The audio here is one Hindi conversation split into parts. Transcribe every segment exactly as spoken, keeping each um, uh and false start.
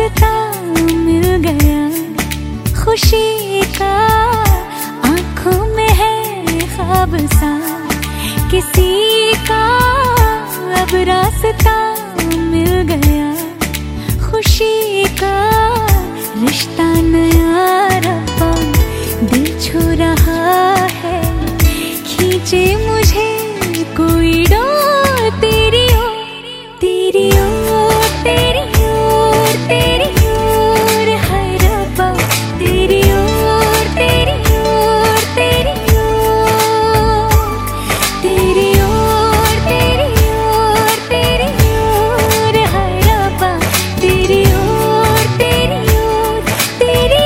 रास्ता मिल गया खुशी का, आंखों में है ख्वाब सा किसी का, अब रास्ता मिल गया खुशी का। रिश्ता नया रब्बा दिल छू रहा है, खींचे मुझे कोई डोर तेरी ओर, तेरी ओर, तेरी ओर, तेरी ओर है रब्बा, तेरी ओर, तेरी ओर, तेरी ओर, तेरी ओर, तेरी ओर, तेरी ओर है रब्बा, तेरी ओर, तेरी ओर, तेरी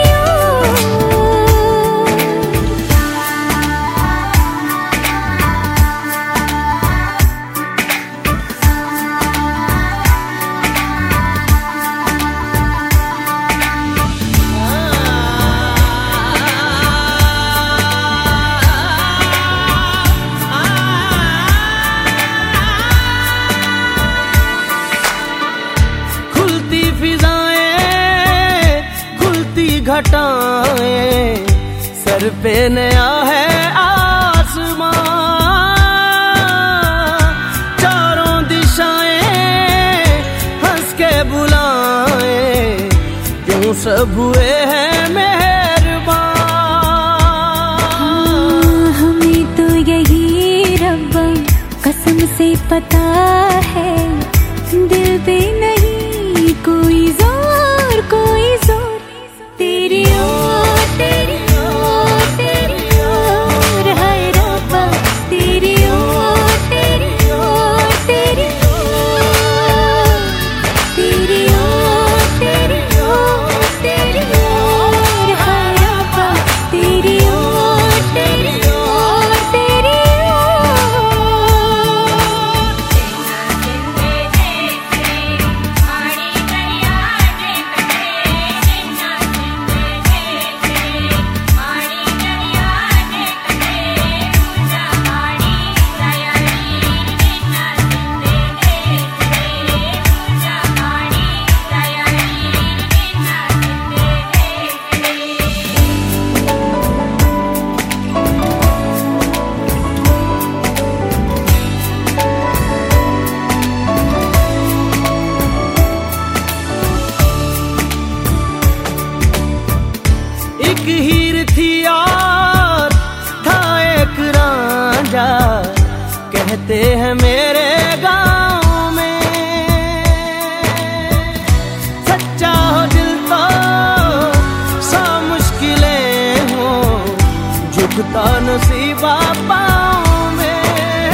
घटाएं, सर पे नया है आसमां, चारों दिशाएं हंस के बुलाएं, क्यों सब हुए हैं मेहरबान। हमें तो यही रब्बा कसम से पता है, दिल पे नहीं कोई जोर, कोई जोर, तेरी ओर, तेरी ओर, तेरी ओर है रब्बा, तेरी ओर, तेरी ओर, तेरी ओर, तेरी ओर, तेरी ओर, तेरी ओर है रब्बा, तेरी ओर, तेरी ओर, तेरी एक हीर थी और था एक रांझा, कहते हैं मेरे गांव में, सच्चा हो दिल तो सौ मुश्किलें हो, झुकता नसीबा पाँव में।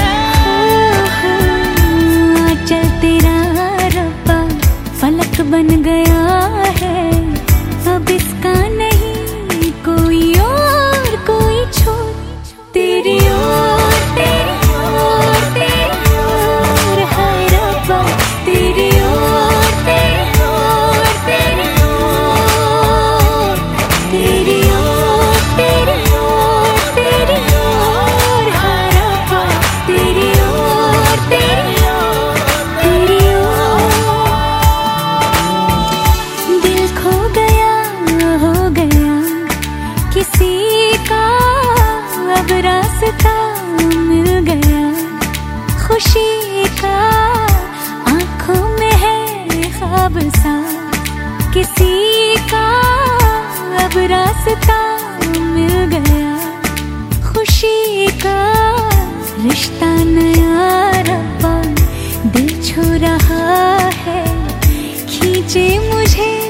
चल तेरा रब्बा फलक बन गया है, अब इसका नहीं कोई और कोई छोर, तेरी ओर, तेरी ओर, तेरी ओर है रब्बा, तेरी ओर, तेरी ओर, तेरी ओर, तेरी ओर, तेरी ओर, तेरी ओर है रब्बा, तेरी ओर, तेरी ओर, तेरी ओर। दिल खो गया हो गया किसी का, अब रास्ता मिल गया खुशी का, आंखों में है ख्वाब सा किसी का, अब रास्ता मिल गया खुशी का। रिश्ता नया रब्बा दिल छू रहा है, खींचे मुझे